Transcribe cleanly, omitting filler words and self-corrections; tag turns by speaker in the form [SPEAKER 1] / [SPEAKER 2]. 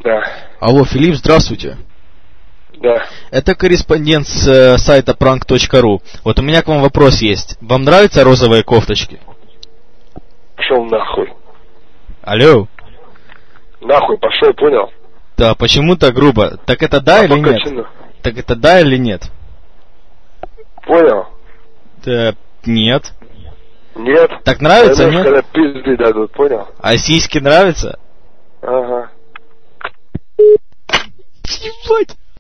[SPEAKER 1] Да.
[SPEAKER 2] Алло, Филипп, здравствуйте.
[SPEAKER 1] Да.
[SPEAKER 2] Это корреспондент с сайта prank.ru. Вот у меня к вам вопрос есть. Вам нравятся розовые кофточки?
[SPEAKER 1] Пошел нахуй.
[SPEAKER 2] Алло.
[SPEAKER 1] Нахуй пошел, понял?
[SPEAKER 2] Да, почему так грубо? Так это да или нет?
[SPEAKER 1] Покачину.
[SPEAKER 2] Так это да или нет?
[SPEAKER 1] Понял?
[SPEAKER 2] Да, нет.
[SPEAKER 1] Нет.
[SPEAKER 2] Так нравится,
[SPEAKER 1] Поймешь,
[SPEAKER 2] нет?
[SPEAKER 1] когда пизды дадут, понял?
[SPEAKER 2] А сиськи нравятся?